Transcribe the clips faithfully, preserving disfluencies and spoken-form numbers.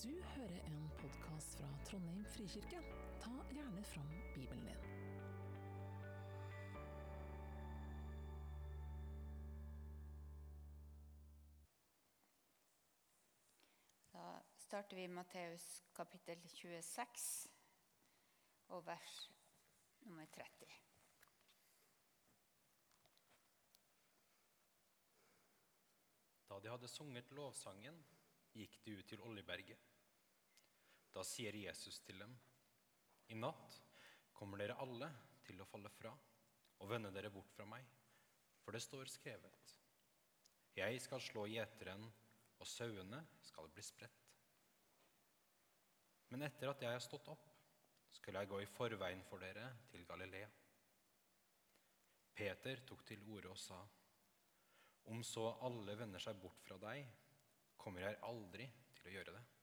Du hører en podcast fra Trondheim Frikirke. Ta gjerne fram Bibelen din. Da starter vi Matteus kapittel tjueseks og vers nummer tretti. Da de hadde sunget lovsangen, gikk de ut til Oljeberget. Da sier Jesus til dem: I natt kommer dere alle til å falle fra og vende dere bort fra meg, for det står skrevet: Jeg skal slå gjeteren, og sauene skal bli spredt. Men etter at jeg har stått opp, skal jeg gå i forveien for dere til Galilea. Peter tok til orde og sa: Om så alle vender seg bort fra deg, kommer jeg aldri til å gjøre det.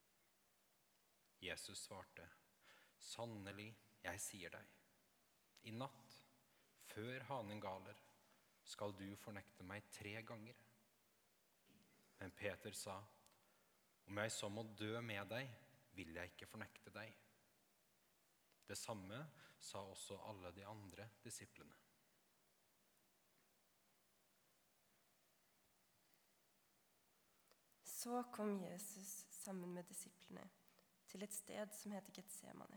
Jesus svarte: Sannelig, jeg sier deg, i natt, før hanen galer, skal du fornekte meg tre ganger. Men Peter sa: Om jeg så må dø med deg, vil jeg ikke fornekte deg. Det samme sa også alle de andre disiplene. Så kom Jesus sammen med disiplene til et sted som heter Getsemane.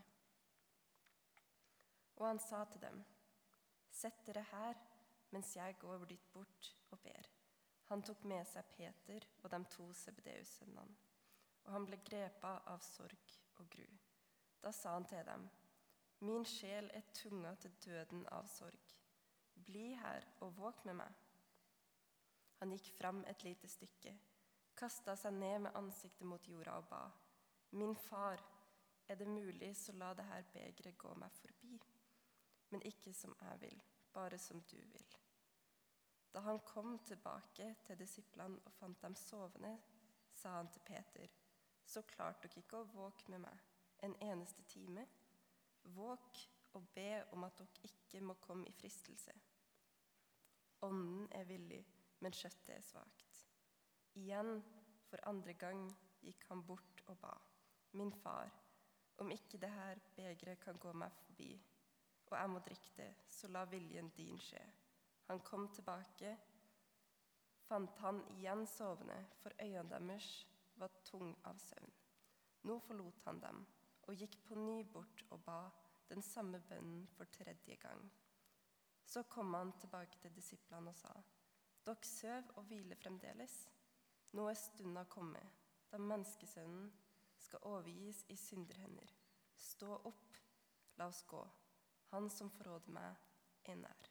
Og han sa til dem: Sett dere her, mens jeg går dit bort og ber. Han tok med seg Peter og de to Zebedeus-sønnene, og han ble grepet av sorg og gru. Da sa han til dem: Min sjel er tunga til døden av sorg. Bli her og våk med meg. Han gikk fram et lite stykke, kastet seg ned med ansiktet mot jorda og ba: Min far, er det mulig, så la det her begeret gå meg forbi. Men ikke som jeg vil, bare som du vil. Da han kom tilbake til disiplene og fant dem sovende, sa han til Peter: Så klarte dere ikke å våke med meg en eneste time? Våk og be om at dere ikke må komme i fristelse. Ånden er villig, men kjøttet er svakt. Igjen, for andre gang, gikk han bort og ba: Min far, om ikke det her begeret kan gå meg forbi, og jeg må drikke det, så la viljen din skje. Han kom tilbake, fant han igjen sovende, for øynene deres var tung av søvn. Nå forlot han dem, og gikk på ny bort og ba den samme bønnen for tredje gang. Så kom han tilbake til disiplene og sa: Dere søv og hviler fremdeles. Nå er stunden kommet, da menneskesønnen skal overgis i synderhender. Stå opp, la oss gå. Han som forråder meg, er nær.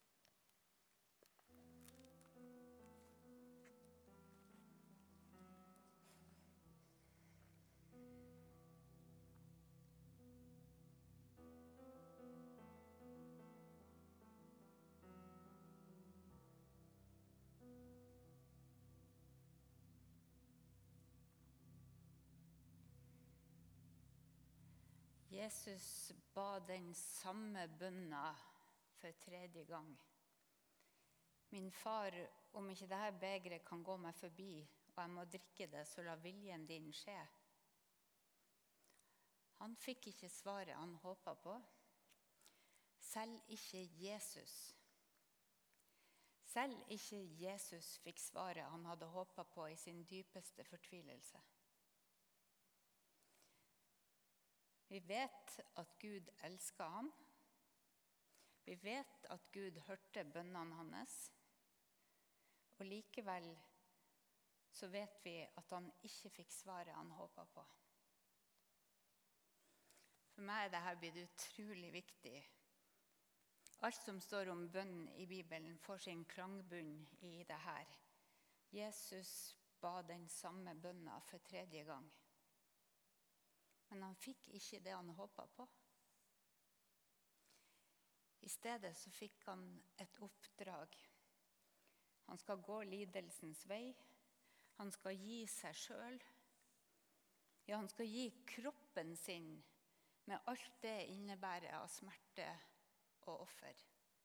Jesus ba den samme bønna for tredje gang. Min far, om ikke dette begeret kan gå meg forbi, og jeg må drikke det, så la viljen din skje. Han fikk ikke svaret han håpet på. Selv ikke Jesus. Selv ikke Jesus fikk svaret han hadde håpet på i sin dypeste fortvilelse. Vi vet at Gud elsket han. Vi vet at Gud hørte bønnene hans. Og likevel så vet vi at han ikke fikk svaret han håpet på. For meg er dette blitt utrolig viktig. Alt som står om bønn i Bibelen får sin klangbunn i det her. Jesus ba den samme bønna for tredje gang. Men han fikk ikke det han håpet på. I stedet så fikk han et oppdrag. Han skal gå lidelsens vei. Han skal gi seg selv. Ja, han skal gi kroppen sin med alt det innebærer av smerte og offer.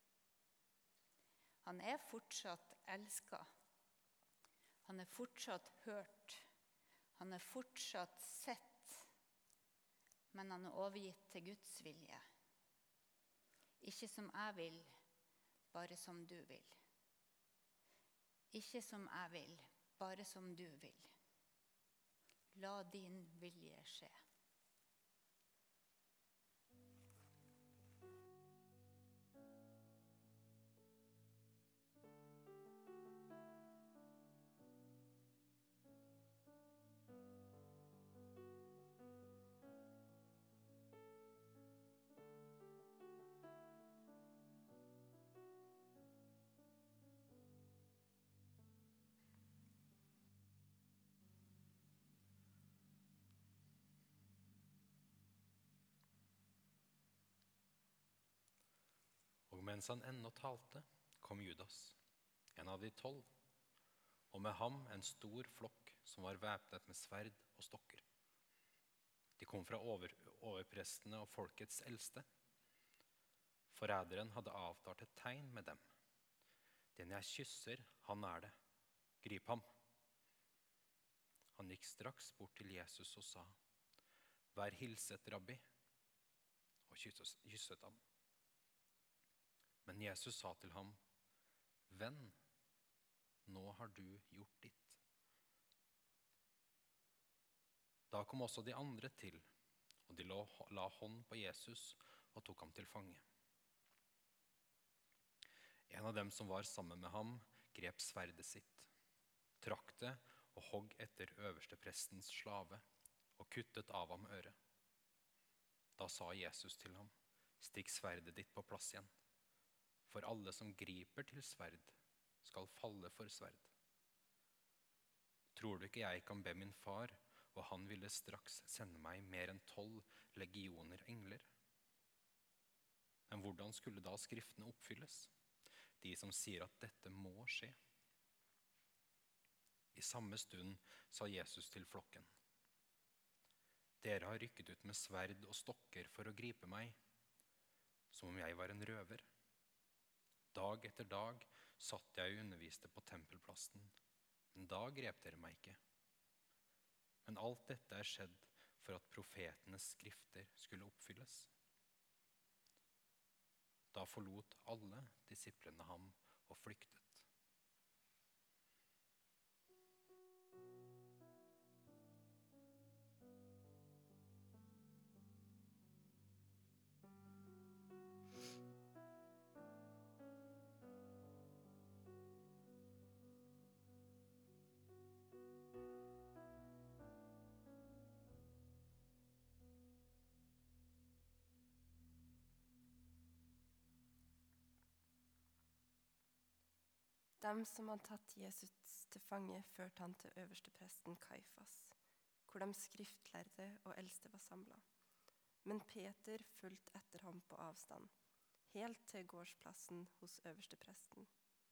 Han er fortsatt elsket. Han er fortsatt hørt. Han er fortsatt sett, men han er overgitt til Guds vilje. Ikke som jeg vil, bare som du vil. Ikke som jeg vil, bare som du vil. La din vilje skje. Og mens han ennå talte, kom Judas, en av de tolv, og med ham en stor flokk som var væpnet med sverd og stokker. De kom fra over, overprestene og folkets eldste. Forræderen hadde avtalt et tegn med dem. Den jeg kysser, han er det. Grip ham. Han gikk straks bort til Jesus og sa, «Vær hilset, rabbi», og kysset, kysset ham. Men Jesus sa til ham, «Venn, nå har du gjort ditt.» Da kom også de andre til, og de la hånd på Jesus og tok ham til fange. En av dem som var sammen med ham, grep sverdet sitt, trakk det og hogg etter øversteprestens slave og kuttet av ham øret. Da sa Jesus til ham, «Stikk sverdet ditt på plass igjen. For alle som griper til sverd, skal falle for sverd. Tror du ikke jeg kan be min far, og han ville straks sende meg mer enn tolv legioner engler? Men hvordan skulle da skriftene oppfylles, de som sier at dette må skje?» I samme stund sa Jesus til flokken, «Dere har rykket ut med sverd og stokker for å gripe meg, som om jeg var en røver. Dag etter dag satt jeg og underviste på tempelplassen, men da grep dere meg ikke. Men alt dette er skjedd for at profetenes skrifter skulle oppfylles.» Da forlot alle disiplene ham og flyktet. Dem som hadde tatt Jesus til fange, førte han til øverstepresten Kaifas, hvor de skriftlærde og eldste var samlet. Men Peter fulgte etter ham på avstand, helt til gårdsplassen hos øverstepresten.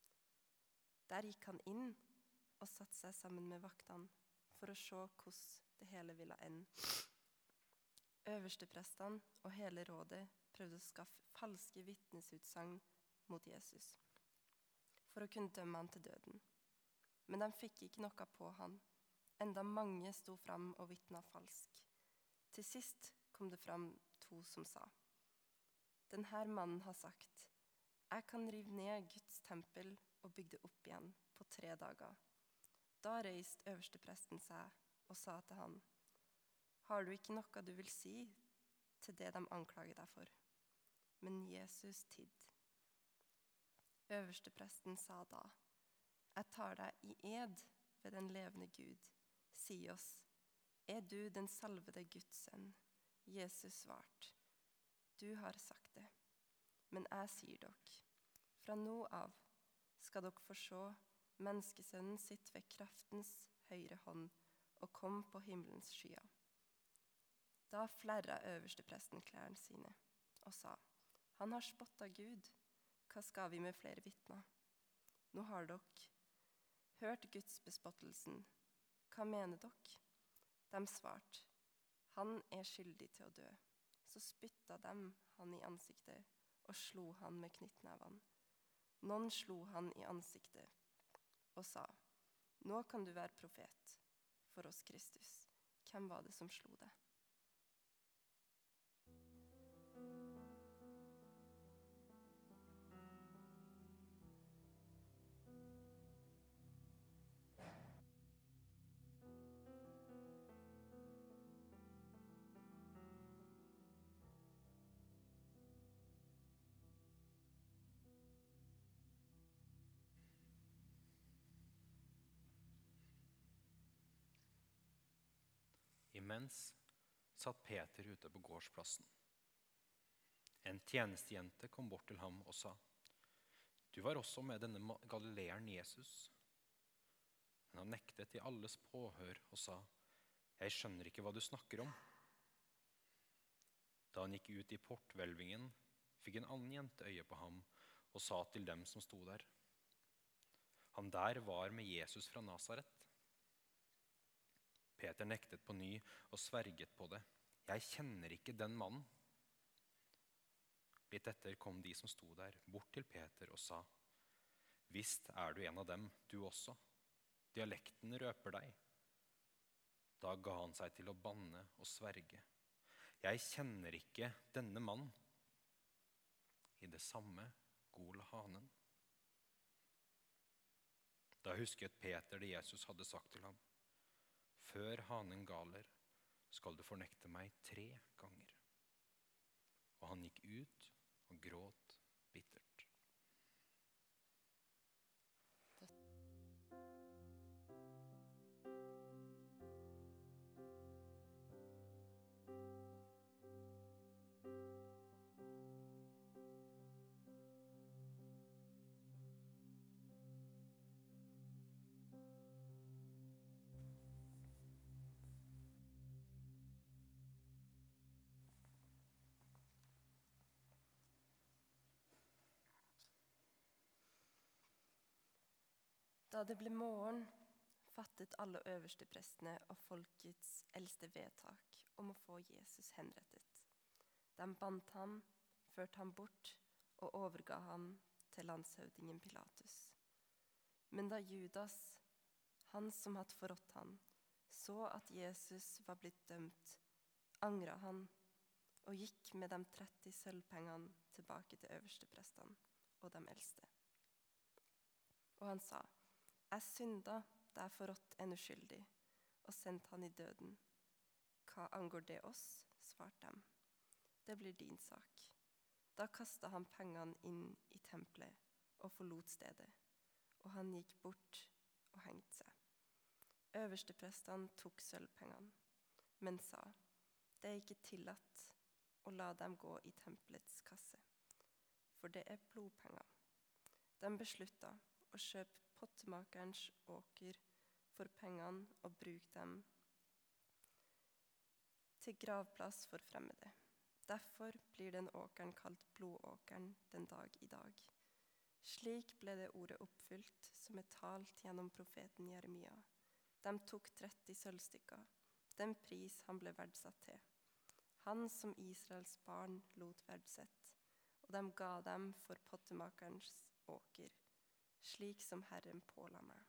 Der gikk han inn og satte seg sammen med vaktene for å se hvordan det hele ville ende. Øversteprestene og hele rådet prøvde å skaffe falske vitnesutsagn mot Jesus, for å kunne dømme han til døden. Men de fikk ikke noe på han, enda mange sto fram og vitnet falsk. Til sist kom det fram to som sa, «Denne mannen har sagt, jeg kan rive ned Guds tempel og bygge det opp igjen på tre dager. Da reiste øverstepresten seg og sa til han, «Har du ikke noe du vil si til det de anklager deg for?» Men Jesus tidd. Øverstepresten sa da, «Jeg tar deg i ed ved den levende Gud. Si oss, er du den salvede Guds sønn?» Jesus svarte, «Du har sagt det, men jeg sier dere, fra nå av skal dere få se menneskesønnen sitte ved kraftens høyre hånd og komme på himmelens skyer.» Da flerret øverstepresten klærne sine og sa, «Han har spottet Gud. Hva skal vi med flere vitner? Nå har dere hørt Guds bespottelsen. Hva mener dere?» De svarte, «Han er skyldig til å dø.» Så spyttet de han i ansiktet og slo han med knyttnevene. Noen slo han i ansiktet og sa, «Nå kan du være profet, for oss, Kristus. Hvem var det som slo det? Imens satt Peter ute på gårdsplassen. En tjenestejente kom bort til ham og sa, «Du var også med denne galileeren Jesus.» Men han nektet i alles påhør og sa, «Jeg skjønner ikke hva du snakker om.» Da han gikk ut i porthvelvingen, fikk en annen jente øye på ham og sa til dem som sto der, «Han der var med Jesus fra Nazaret.» Peter nektet på ny og sverget på det. «Jeg kjenner ikke den mannen.» Litt etter kom de som sto der, bort til Peter og sa, «Visst er du en av dem, du også. Dialekten røper deg.» Da ga han seg til å banne og sverge. «Jeg kjenner ikke denne mann.» I det samme gol hanen. Da husket Peter det Jesus hadde sagt til ham. «Før hanen galer, skal du fornekte meg tre ganger.» Og han gikk ut og gråt bittert. Da det ble morgen, fattet alle øversteprestene og folkets eldste vedtak om å få Jesus henrettet. De bandt ham, førte ham bort og overga ham til landshøvdingen Pilatus. Men da Judas, han som hadde forrådt ham, så at Jesus var blitt dømt, angret han og gikk med de tretti sølvpengene tilbake til øversteprestene og de eldste. Og han sa, «Jeg synda da jeg forrådt en uskyldig, og sendt han i døden. Hva angår det oss?» svarte de. «Det blir din sak.» Da kastet han pengene inn i tempelet og forlot stedet, og han gikk bort og hengte seg. Øversteprestene tok sølvpengene, men sa, «Det er ikke tillatt å la dem gå i tempelets kasse, for det er blodpenger.» De besluttet å kjøpe pottemakerens åker for pengene og bruke dem til gravplass for fremmede. Derfor blir den åkeren kalt blodåkeren den dag i dag. Slik ble det ordet oppfylt som er talt gjennom profeten Jeremia. De tok tretti sølvstykker, den pris han ble verdsatt til. Han som Israels barn lot verdsett, og de ga dem for pottemakerens åker, slik som Herren påla meg.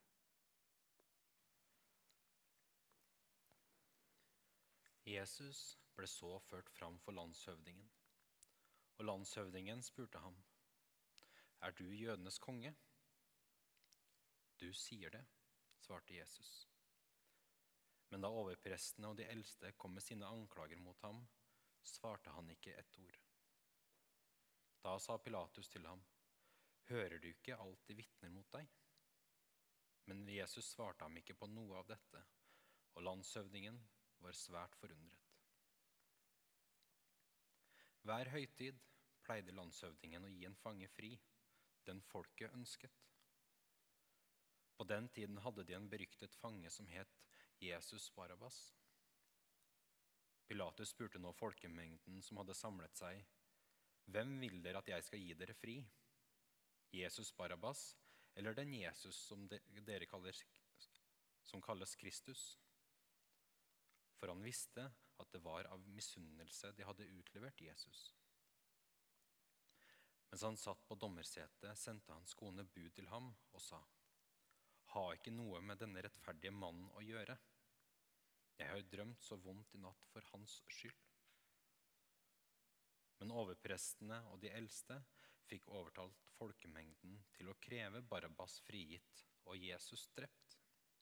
Jesus ble så ført fram for landshøvdingen, og landshøvdingen spurte ham, «Er du jødenes konge?» «Du sier det», svarte Jesus. Men da overprestene og de eldste kom med sine anklager mot ham, svarte han ikke ett ord. Da sa Pilatus til ham, «Hører du ikke alt de vitner mot deg?» Men Jesus svarte ham ikke på noe av dette, og landshøvdingen var svært forundret. Hver høytid pleide landshøvdingen å gi en fange fri, den folket ønsket. På den tiden hadde de en beryktet fange som het Jesus Barabbas. Pilatus spurte nå folkemengden som hadde samlet seg, «Hvem vil dere at jeg skal gi dere fri? Jesus Barabbas, eller den Jesus som dere kaller, som kalles Kristus?» For han visste at det var av misunnelse de hadde utlevert Jesus. Mens han satt på dommersetet, sendte hans kone bud til ham og sa, «Ha ikke noe med denne rettferdige mannen å gjøre.» Jeg har drømt så vondt i natt for hans skyld. Men overprestene og de eldste fikk overtalt folkemengden til å kreve Barabbas frigitt og Jesus drept.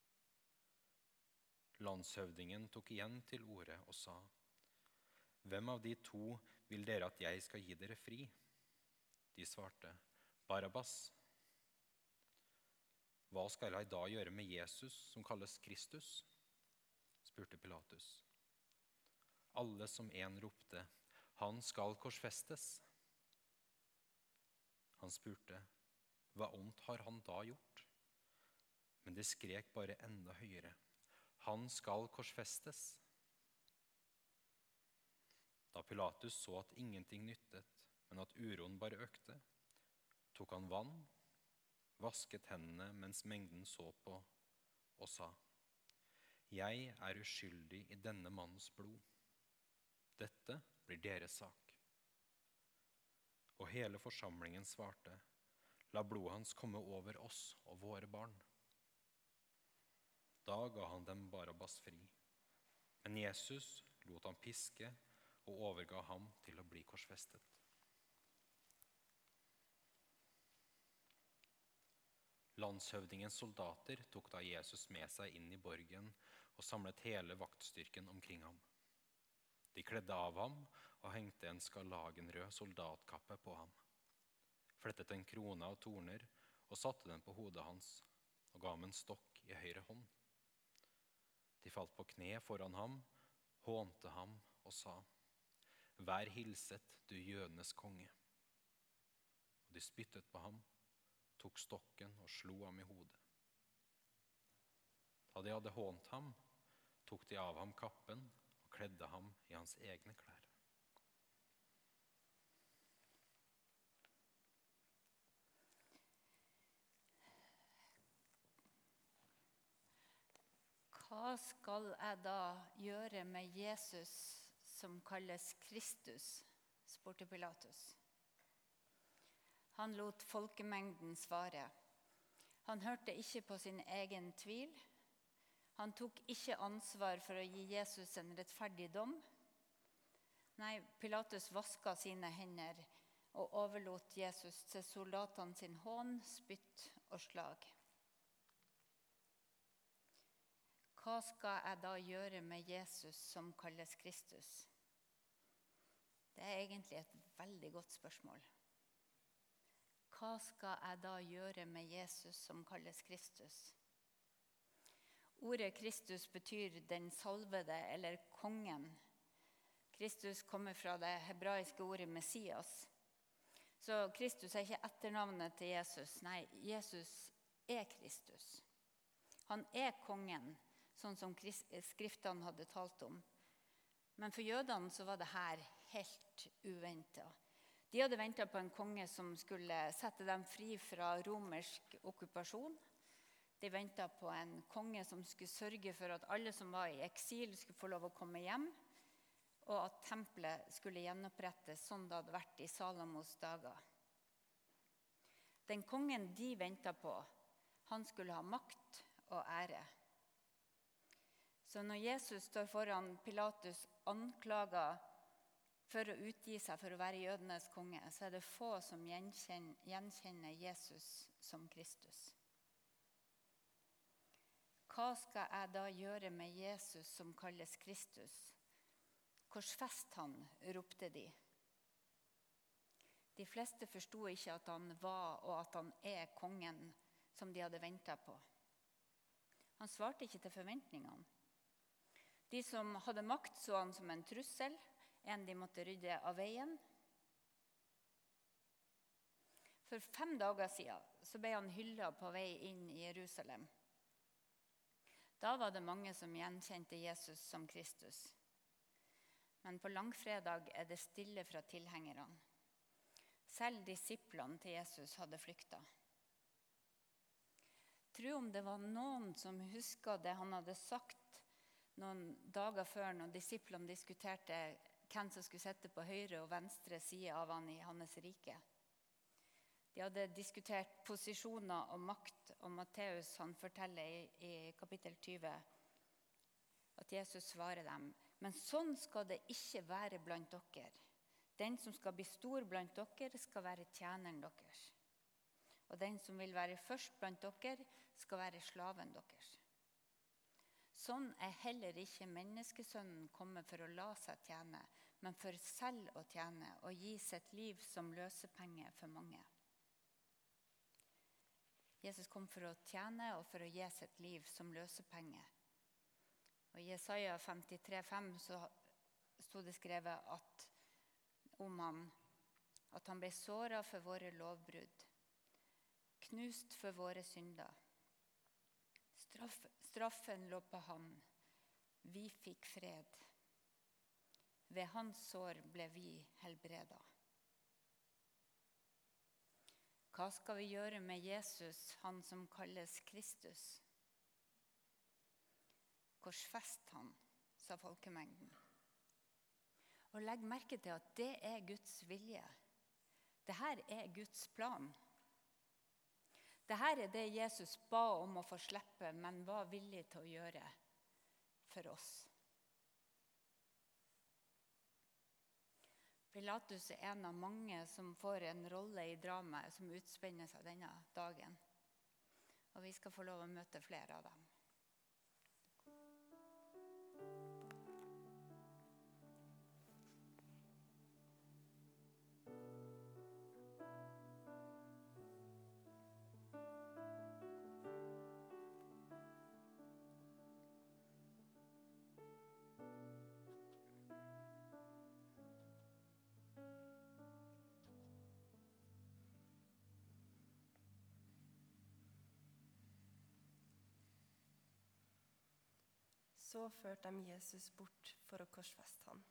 Landshøvdingen tok igjen til orde og sa: «Hvem av de to vil dere at jeg skal gi dere fri?» De svarte: «Barabbas.» «Hva skal jeg da gjøre med Jesus, som kalles Kristus?» spurte Pilatus. Alle som en ropte: «Han skal korsfestes!» Han spurte: «Hva ondt har han da gjort?» Men de skrek bare enda høyere: «Han skal korsfestes!» Da Pilatus så at ingenting nyttet, men at uroen bare økte, tok han vann, vasket hendene mens mengden så på, og sa: «Jeg er uskyldig i denne mannens blod. Dette blir deres sak.» Og hele forsamlingen svarte: «La blodet hans komme over oss og våre barn.» Da ga han dem Barabbas fri, men Jesus lot han piske og overga ham til å bli korsfestet. Landshøvdingens soldater tok da Jesus med seg inn i borgen og samlet hele vaktstyrken omkring ham. De kledde av ham og hengte en skarlagenrød soldatkappe på ham, flettet en krone av torner og satte den på hodet hans, og ga ham en stokk i høyre hånd. De falt på kne foran ham, hånte ham og sa: «Vær hilset, du jødenes konge.» Og de spyttet på ham, tok stokken og slo ham i hodet. Da de hadde hånt ham, tok de av ham kappen og kledde ham i hans egne klær. Hva skal jeg da gjøre med Jesus som kalles Kristus, spurte Pilatus. Han lot folkemengden svare. Han hørte ikke på sin egen tvil. Han tok ikke ansvar for å gi Jesus en rettferdig dom. Nei, Pilatus vasket sine hender og overlot Jesus til soldatene sin hån, spytt og slag. Hva skal jeg da gjøre med Jesus som kalles Kristus? Det er egentlig et veldig godt spørsmål. Hva skal jeg da gjøre med Jesus som kalles Kristus? Ordet Kristus betyr den salvede eller kongen. Kristus kommer fra det hebraiske ordet Messias. Så Kristus er ikke etternavnet til Jesus. Nei, Jesus er Kristus. Han er kongen, sånn som skriftene hadde talt om. Men for jødene så var det her helt uventet. De hadde ventet på en konge som skulle sette dem fri fra romersk okkupasjon. De ventet på en konge som skulle sørge for at alle som var i eksil skulle få lov å komme hjem, og at tempelet skulle gjenopprettes sånn det hadde vært i Salomos dager. Den kongen de ventet på, han skulle ha makt og ære. Så når Jesus står foran Pilatus anklaget for å utgi seg for å være jødenes konge, så er det få som gjenkjenner, gjenkjenner Jesus som Kristus. Hva skal jeg da gjøre med Jesus som kalles Kristus? Korsfest han, ropte de. De fleste forsto ikke at han var og at han er kongen som de hadde ventet på. Han svarte ikke til forventningene. De som hadde makt så han som en trussel, en de måtte rydde av veien. For fem dager siden så ble han hyllet på vei inn i Jerusalem. Da var det mange som gjenkjente Jesus som Kristus. Men på langfredag er det stille fra tilhengerne. Selv disiplene til Jesus hadde flyktet. Tro om det var noen som husket det han hadde sagt noen dager før når disiplene diskuterte hvem som skulle sitte på høyre og venstre side av han i hans rike. De hadde diskutert posisjoner og makt, og Matteus han forteller i, i kapittel tyve at Jesus svarer dem, men sånn skal det ikke være blant dere. Den som skal bli stor blant dere, skal være tjeneren deres. Og den som vil være først blant dere, skal være slaven deres. Sånn er heller ikke menneskesønnen kommet for å la seg tjene, men for selv å tjene og gi sitt liv som løsepenge for mange. Jesus kom for å tjene og for å gi sitt liv som løsepenge. Og I Jesaja femtitre fem så stod det skrevet at, om han, at han ble såret for våre lovbrudd, knust for våre synder. Straff, straffen lå på han, vi fikk fred. Ved hans sår ble vi helbredet. Hva skal vi gjøre med Jesus, han som kalles Kristus? Korsfest han, sa folkemengden. Og legg merke til at det er Guds vilje. Dette er Guds plan. Dette er det Jesus ba om å få slippe, men var villig til å gjøre for oss. Pilatus er en av mange som får en rolle I dramaet som utspenner seg denne dagen. Og vi skal få lov å møte flere av dem. Så førte de Jesus bort for å korsfeste han.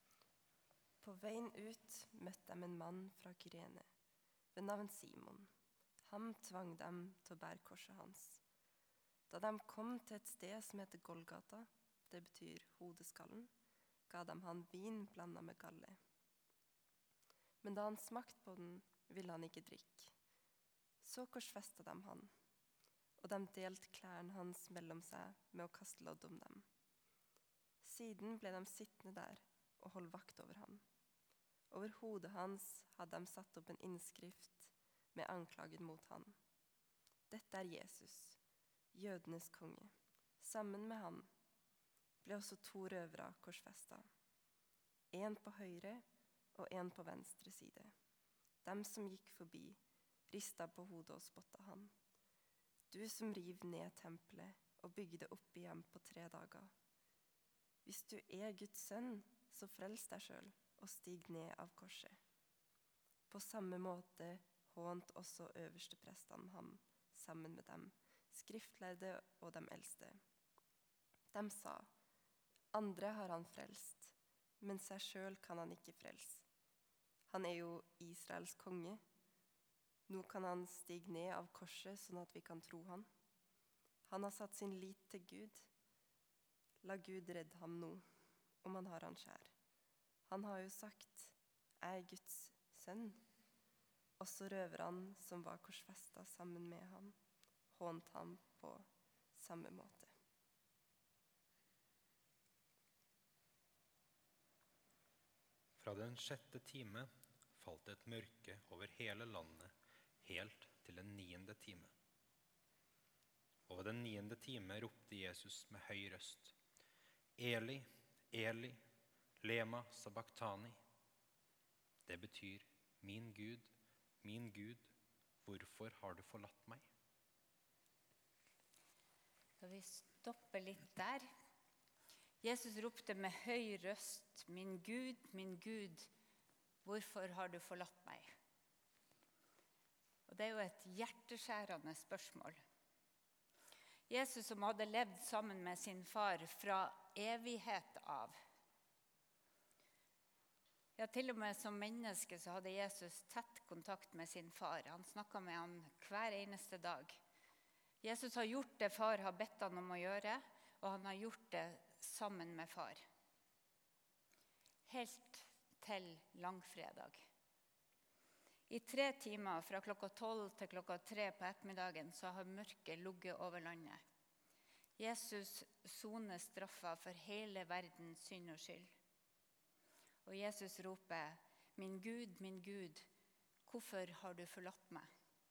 På veien ut møtte de en mann fra Kyrene, ved navn Simon. Han tvang dem til å bære korset hans. Da de kom til et sted som heter Golgata, det betyr hodeskallen, ga de han vin blandet med galle. Men da han smakte på den, ville han ikke drikke. Så korsfestet de han, og de delte klærne hans mellom seg med å kaste lodd om dem. Siden ble de sittende der og holdt vakt over ham. Over hodet hans hadde de satt opp en innskrift med anklagen mot han. Dette er Jesus, jødenes konge. Sammen med han ble også to røvere korsfestet. En på høyre og en på venstre side. De som gikk forbi, ristet på hodet og spottet han. Du som river ned tempelet og bygger det opp igjen på tre dager. Hvis du er Guds sønn, så frels deg selv og stig ned av korset. På samme måte hånt også øversteprestene ham sammen med dem, skriftlærde og de eldste. De sa, andre har han frelst, men seg selv kan han ikke frelse. Han er jo Israels konge. Nå kan han stige ned av korset sånn at vi kan tro han. Han har satt sin lit til Gud. La Gud redde ham nå, om han har han kjær. Han har jo sagt, jeg er Guds sønn. Også røverne som var korsfestet sammen med ham, hånt ham på samme måte. Fra den sjette time falt et mørke over hele landet, helt til den niende time. Og ved den niende time ropte Jesus med høy røst, Eli, Eli, lema sabachthani. Det betyr, min Gud, min Gud, hvorfor har du forlatt meg? Så vi stopper litt der. Jesus ropte med høy røst, min Gud, min Gud, hvorfor har du forlatt meg? Og det er jo et hjerteskjærende spørsmål. Jesus som hadde levd sammen med sin far fra evighet av. Ja, til og med som menneske så hadde Jesus tett kontakt med sin far. Han snakket med han hver eneste dag. Jesus har gjort det far har bedt han om å gjøre, og han har gjort det sammen med far. Helt til langfredag. I tre timer fra klokka tolv til klokka tre på ettermiddagen så har mørket ligget over landet. Jesus soner straffa for hele verdens synd og skyld. Og Jesus roper, min Gud, min Gud, hvorfor har du forlatt meg?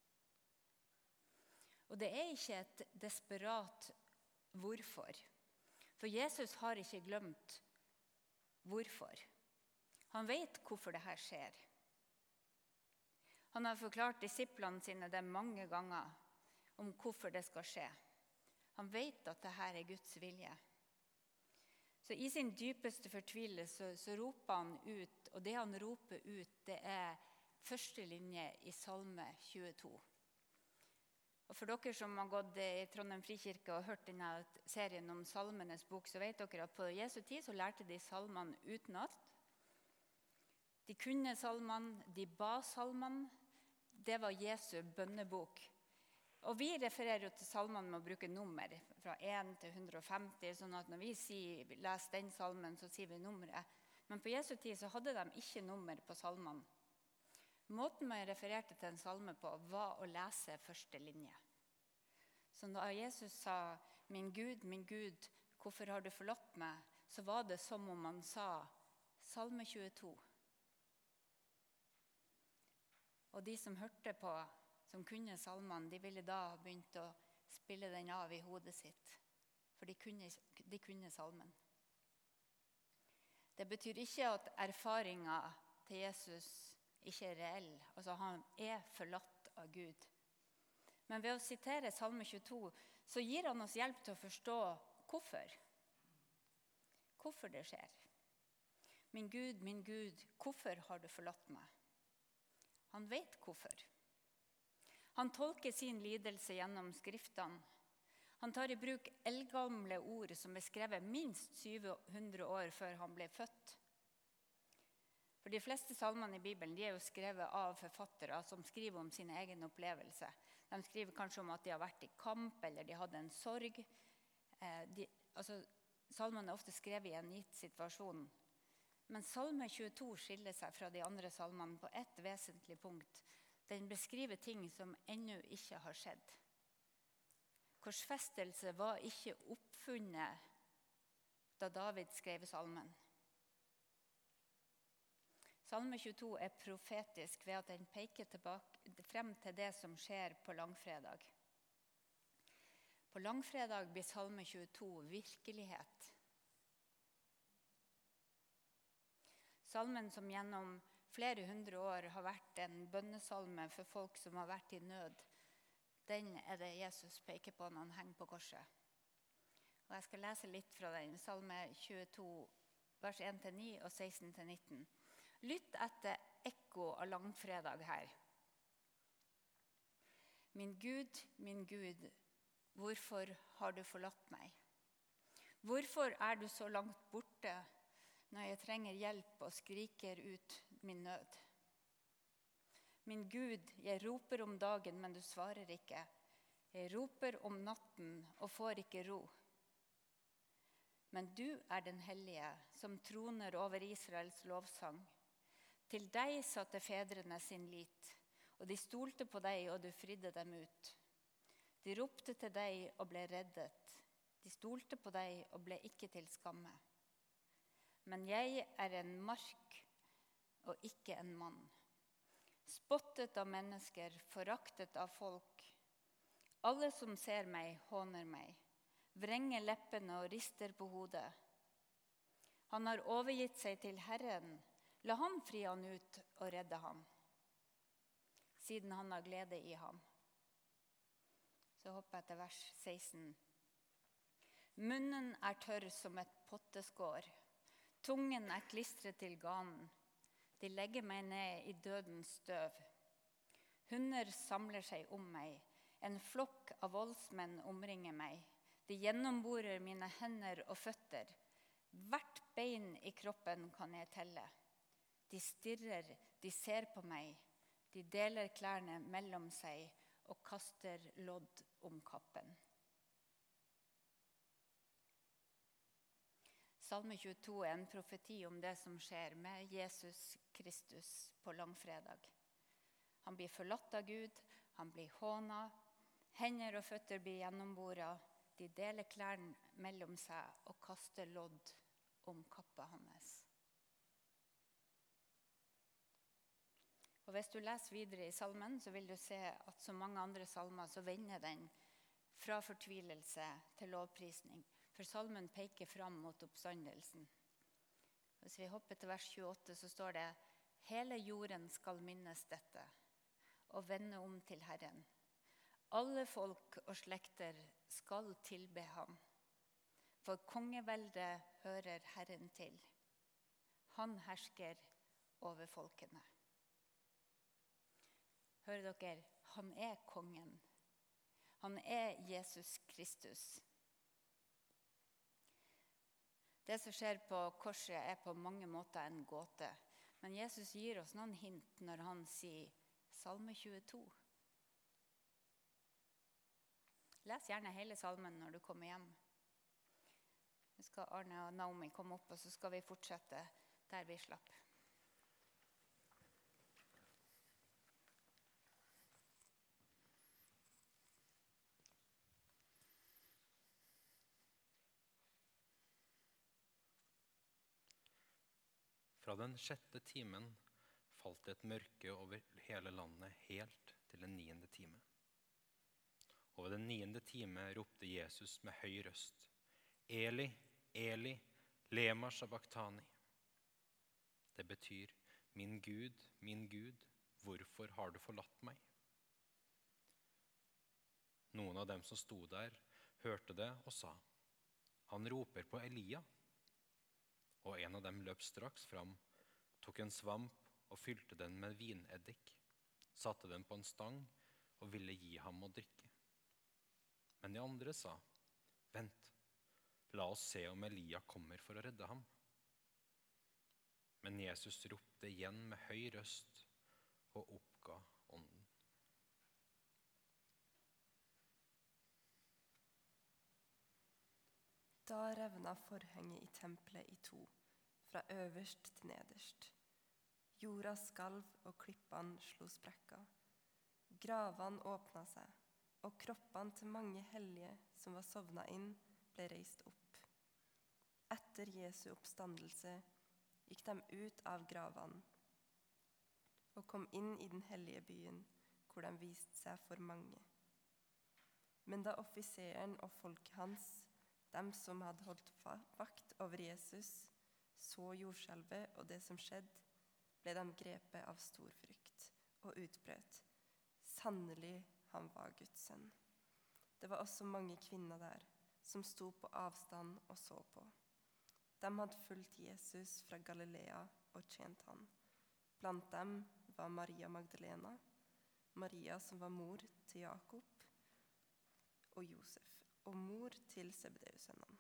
Og det er ikke et desperat hvorfor. For Jesus har ikke glemt hvorfor. Han vet hvorfor det her skjer. Han har forklart disiplene sine det mange ganger om hvorfor det skal skje. Han vet at dette er Guds vilje. Så i sin dypeste fortvilelse så, så roper han ut, og det han roper ut, det er første linje i Salme tjueto. Og for dere som har gått i Trondheim Frikirke og hørt denne serien om Salmenes bok, så vet dere at på Jesu tid så lærte de salmene utenat. De kunne salmene, de ba salmene. Det var Jesu bønnebok. Og vi refererer jo til salmene med å bruke nummer, fra én til hundre og femti, sånn at når vi sier, les den salmen, så sier vi nummeret. Men på Jesu tid så hadde de ikke nummer på salmene. Måten man refererte til en salme på var å lese første linje. Så da Jesus sa, min Gud, min Gud, hvorfor har du forlatt meg? Så var det som om han sa, Salme tjueto. Og de som hørte på, som kunne salmene, de ville da begynt å spille den av i hodet sitt. For de kunne, de kunne salmen. Det betyr ikke at erfaringen til Jesus ikke er reell. Altså han er forlatt av Gud. Men ved å sitere Salme tjueto, så gir han oss hjelp til å forstå hvorfor. Hvorfor det skjer. Min Gud, min Gud, hvorfor har du forlatt meg? Han vet hvorfor. Han tolker sin lidelse gjennom skriftene. Han tar i bruk eldgamle ord som er skrevet minst syv hundre år før han ble født. For de fleste salmene i Bibelen de er jo skrevet av forfattere som skriver om sin egen opplevelse. De skriver kanskje om at de har vært i kamp, eller de hadde en sorg. Eh, de, altså, salmene er ofte skrevet i en gitt situasjon. Men Salme tjueto skiller seg fra de andre salmene på ett vesentlig punkt. Den beskriver ting som ennå ikke har skjedd. Korsfestelse var ikke oppfunnet da David skrev salmen. Salme tjueto er profetisk ved at den peker tilbake, frem til det som skjer på langfredag. På langfredag blir Salme tjueto virkelighet. Salmen som gjennom flere hundre år har vært en bønnesalme for folk som har vært i nød, den er det Jesus peker på når han henger på korset. Og jeg skal lese litt fra den, Salme tjueto, vers én til ni og seksten til nitten. Lytt etter ekko av langfredag her. Min Gud, min Gud, hvorfor har du forlatt meg? Hvorfor er du så langt borte når jeg trenger hjelp og skriker ut min nød? Min Gud, jeg roper om dagen, men du svarer ikke. Jeg roper om natten og får ikke ro. Men du er den hellige som troner over Israels lovsang. Til deg satte fedrene sin lit, og de stolte på deg, og du fridde dem ut. De ropte til deg og ble reddet. De stolte på deg og ble ikke til skamme. Men jeg er en mark og ikke en mann. Spottet av mennesker, foraktet av folk. Alle som ser meg, håner meg. Vrenger leppene og rister på hodet. Han har overgitt seg til Herren. La ham fri han ut og redde ham, siden han har glede i ham. Så hopper jeg til vers seksten. Munnen er tørr som et potteskår. Tungen er klistret til ganen. De legger meg ned i dødens støv. Hunder samler seg om meg. En flokk av voldsmenn omringer meg. De gjennomborer mine hender og føtter. Hvert bein i kroppen kan jeg telle. De stirrer, de ser på meg. De deler klærne mellom seg og kaster lodd om kappen. Salme tjueto er en profeti om det som skjer med Jesus Kristus på langfredag. Han blir forlatt av Gud, han blir hånet, hender og føtter blir gjennomboret, de deler klærne mellom seg og kaster lodd om kappa hans. Og hvis du leser videre i salmen, så vil du se at som mange andre salmer, så vender den fra fortvilelse til lovprisning. For salmen peker fram mot oppstandelsen. Hvis vi hopper til vers tjueåtte, så står det: Hele jorden skal minnes dette, og vende om til Herren. Alle folk og slekter skal tilbe ham, for kongeveldet hører Herren til. Han hersker over folkene. Hører dere? Han er kongen. Han er Jesus Kristus. Det som skjer på korset er på mange måter en gåte. Men Jesus gir oss noen hint når han sier Salme tjueto. Les gjerne hele salmen når du kommer hjem. Nå skal Arne og Naomi komme opp, og så skal vi fortsette der vi slapp. Fra den sjette timen falt det et mørke over hele landet helt til den niende time. Og ved den niende time ropte Jesus med høy røst: Eli, Eli, lema sabachthani. Det betyr: Min Gud, min Gud, hvorfor har du forlatt meg? Noen av dem som sto der, hørte det og sa: Han roper på Elia. Og en av dem løp straks fram, tok en svamp og fylte den med vineddik, satte den på en stang og ville gi ham å drikke. Men de andre sa: Vent, la oss se om Elia kommer for å redde ham. Men Jesus ropte igjen med høy røst og oppga ånden. Da revna forhenget i tempelet i to, fra øverst til nederst. Jorda skalv og klippene slo sprekker. Gravene åpna seg, og kroppene til mange hellige som var sovna inn, ble reist opp. Etter Jesu oppstandelse gikk de ut av gravene og kom inn i den hellige byen, hvor de viste seg for mange. Men da offiseren og folket hans, dem som hadde holdt vakt over Jesus, så jordskjelvet og det som skjedde, ble de grepet av stor frykt og utbrøt: Sannelig, han var Guds sønn. Det var også mange kvinner der, som sto på avstand og så på. De hadde fulgt Jesus fra Galilea og tjent han. Blant dem var Maria Magdalena, Maria som var mor til Jakob og Josef, og mor til Zebedeus-sønnene.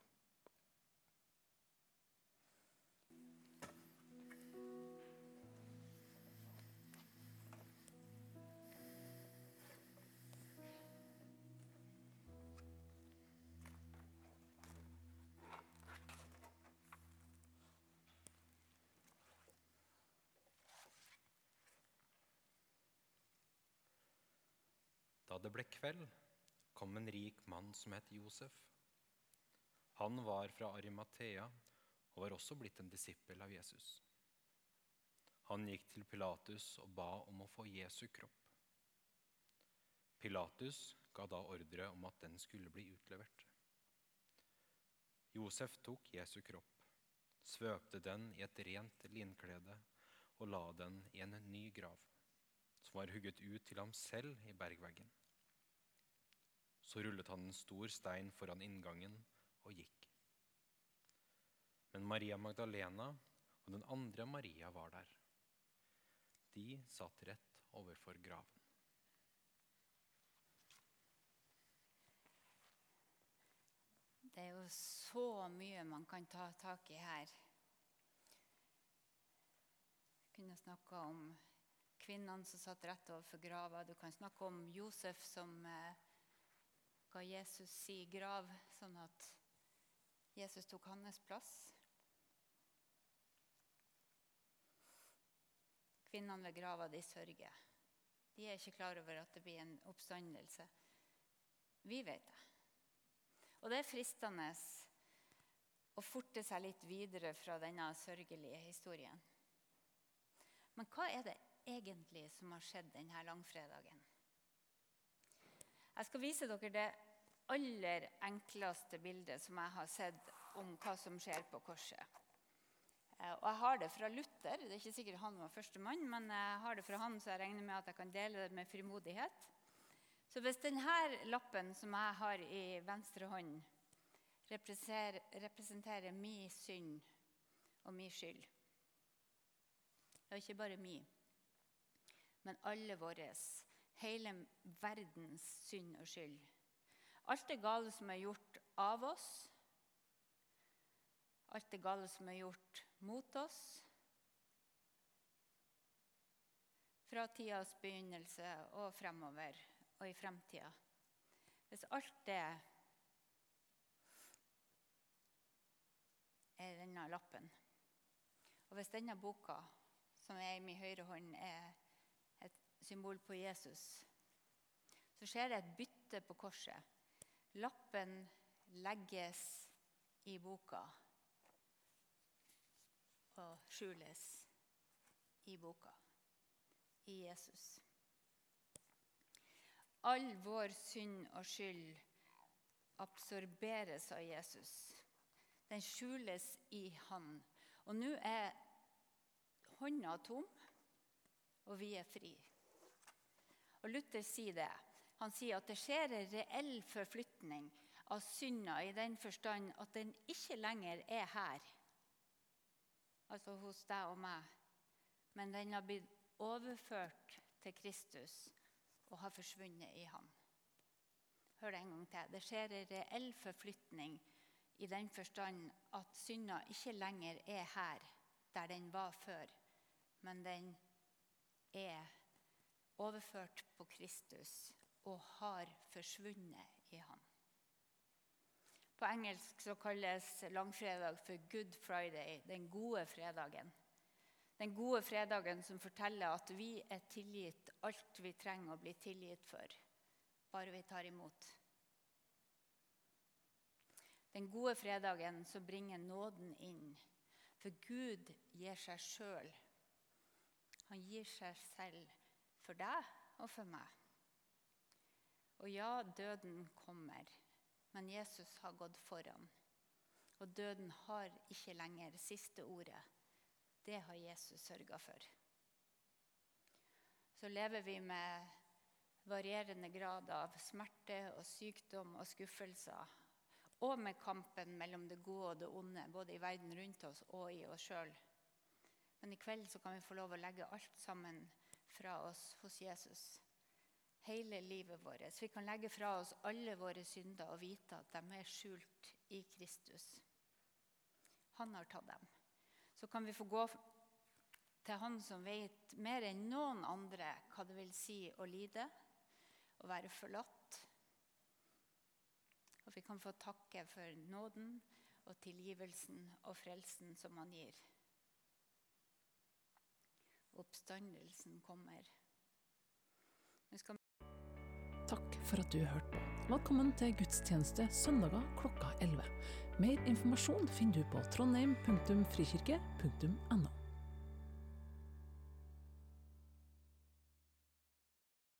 Da det ble kveld, kom en rik mann som het Josef. Han var fra Arimathea og var også blitt en disippel av Jesus. Han gikk til Pilatus og ba om å få Jesu kropp. Pilatus ga da ordre om at den skulle bli utlevert. Josef tok Jesu kropp, svøpte den i et rent linklede og la den i en ny grav, som var hugget ut til ham selv i bergveggen. Så rullet han en stor stein foran inngangen og gikk. Men Maria Magdalena og den andre Maria var der. De satt rett overfor graven. Det er jo så mye man kan ta tak i her. Jeg kunne snakke om kvinnene som satt rett overfor grava. Du kan snakke om Josef som eh, ga Jesus si grav, sånn at Jesus tok hans plass. Kvinnene ved grava, de sørger. De er ikke klar over at det blir en oppstandelse. Vi vet det. Og det er fristende å forte seg litt videre fra denne sørgelige historien. Men hva er det egentlig som har skjedd denne langfredagen? Jeg skal vise dere det aller enkleste bildet som jeg har sett om hva som skjer på korset. Og jeg har det fra Luther. Det er ikke sikkert han var første mann, men jeg har det fra han, så jeg regner med at jeg kan dele det med frimodighet. Så hvis denne lappen som jeg har i venstre hånd representerer, representerer min synd og min skyld. Det er ikke bare min, men alle våres, hele verdens synd og skyld. Alt det gale som er gjort av oss, alt det gale som er gjort mot oss, fra tidas begynnelse og fremover og i fremtida. Hvis alt det er denne lappen, og hvis denne boka, som er i min høyre hånd, er et symbol på Jesus, så skjer det et bytte på korset. Lappen legges i boka og skjules i boka, i Jesus. All vår synd og skyld absorberes av Jesus. Den skjules i han. Og nå er hånda tom, og vi er fri. Og Luther sier det. Han sier at det skjer en reell forflytning av synda i den forstand at den ikke lenger er her, altså hos deg og meg, men den har blitt overført til Kristus og har forsvunnet i ham. Hør det en gang til. Det skjer en reell forflytning i den forstand at synda ikke lenger er her, der den var før, men den er overført på Kristus og har forsvunnet i ham. På engelsk så kalles langfredag for Good Friday, den gode fredagen. Den gode fredagen som forteller at vi er tilgitt alt vi trenger å bli tilgitt for, bare vi tar imot. Den gode fredagen som bringer nåden inn, for Gud gir seg selv. Han gir seg selv for deg og for meg. Og ja, døden kommer, men Jesus har gått foran. Og døden har ikke lenger siste ordet. Det har Jesus sørget for. Så lever vi med varierende grad av smerte og sykdom og skuffelser, og med kampen mellom det gode og det onde, både i verden rundt oss og i oss selv. Men i kveld så kan vi få lov å legge alt sammen fra oss hos Jesus. Hele livet vårt. Vi kan legge fra oss alle våre synder og vite at de er skjult i Kristus. Han har tatt dem. Så kan vi få gå til han som vet mer enn noen andre hva det vil si å lide, å være forlatt. Og vi kan få takke for nåden og tilgivelsen og frelsen som han gir. Oppstandelsen kommer. Nå skal Takk for at du hørte på. Velkommen til gudstjeneste søndager klokka elleve. Mer informasjon finner du på trondheim punktum frikirke punktum no.